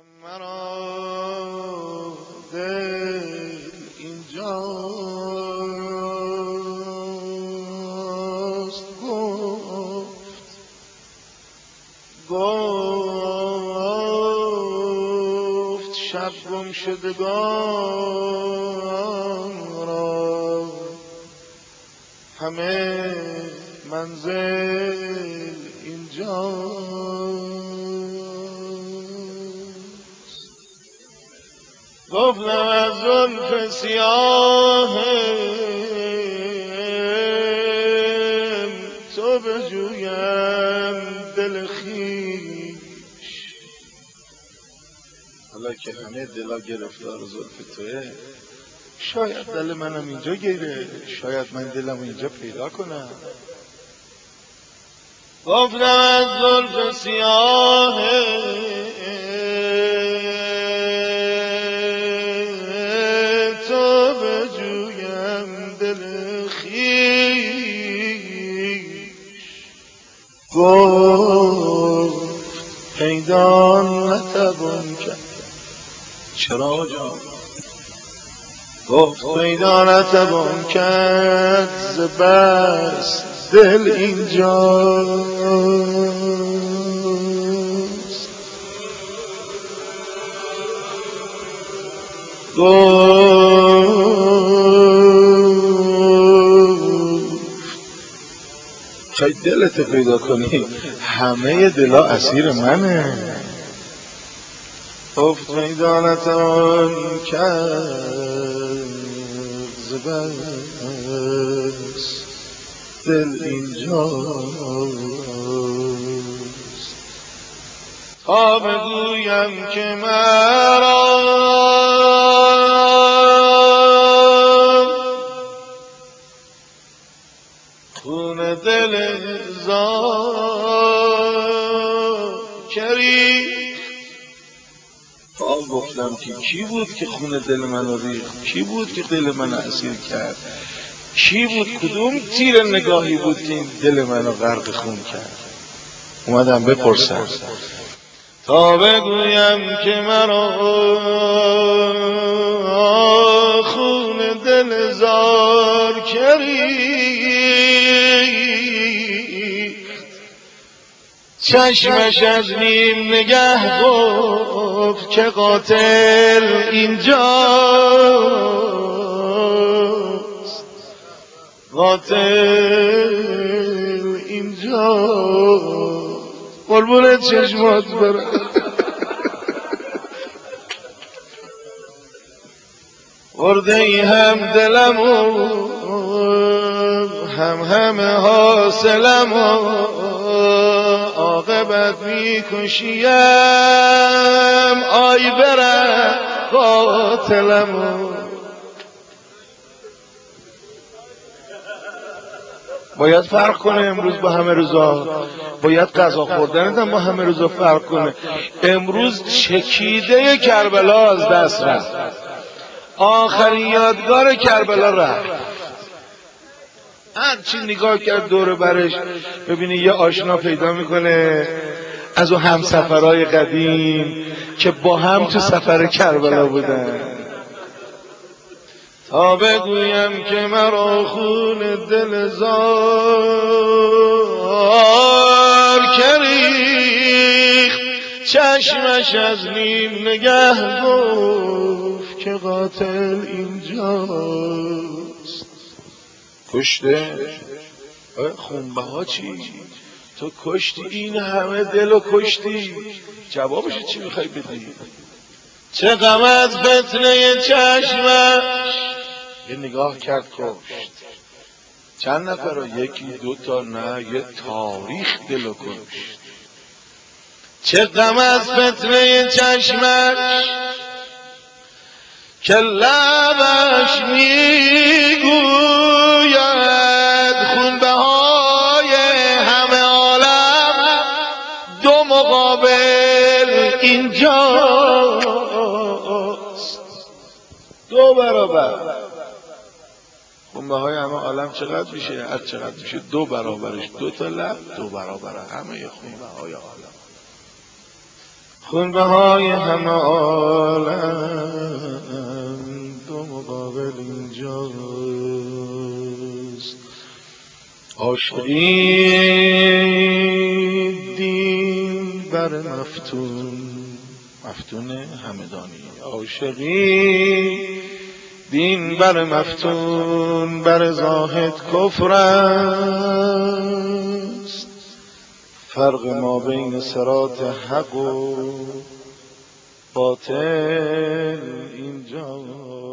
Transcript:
مرا دل اینجاست گفت شب گم شدگان را همه منزل اینجاست. گفتم از زلف سیاه تو بجویم دل خویش. حالا که همه دلا گرفتار زلف توه، شاید دل منم اینجا گیره، شاید من دلم اینجا پیدا کنم. گفتم از زلف سیاه تو بجویم دل خویش. گفت پیدا نتوان کرد. چرا جان؟ گفت پیدا نتوان کرد ز بس دل اینجاست. گفت خواهی دلت پیدا کنی، همه دلا اسیر منه. گفت پیدا نتوان کرد ز بس دل اینجاست. تا بگویم که مرا خون دل زاکری. گفتم که کی بود که خون دل منو ریخت؟ کی بود که دل منو اسیر کرد؟ کی بود؟ کدوم تیر نگاهی بود که این دل منو غرق خون کرد؟ اومدم بپرسم تا بگویم که مرا خون دل زاکری. چشمش از نیم نگه گفت که قاتل اینجاست. قاتل اینجاست. قربون چشمات برم. برده ای هم دلمو هم حاصلمو عاقبت میکشیم آی برم قاتلمو. باید فرق کنه امروز با همه روزا، باید غذا خوردنتم با همه روزا فرق کنه. امروز چکیده کربلا از دست رفت، آخرین یادگار کربلا رفت. هرچی نگاه کرد دور برش ببینی یه آشنا پیدا میکنه از اون همسفرهای قدیم که با هم تو سفر کربلا بودن. تا بگویم که مرا خون دل زاکری. چشمش از نیم نگه گفت که قاتل اینجاست. کشته؟ خونبها چی؟ تو کشتی این همه دلو کشتی، جوابش چی میخوای بدی؟ چه غم از فتنه چشمش. یه نگاه کرد کشت. چند نفر رو؟ یکی دوتا نه، یه تاریخ دلو کشت. چه غم از فتنه چشمش که لبش میگوید خونبهای همه عالم دو مقابل اینجاست. دو برابر خونبهای همه عالم چقدر میشه؟ هر چقدر میشه دو برابرش، دو تا لب دو برابر همه خونبهای عالم. خونبه های همه عالم دو مقابل اینجاست. عاشقی دین بر مفتون همدانی، عاشقی دین بر مفتون بر زاهد کفر است. فرق ما بین صراط حق و باطل اینجا.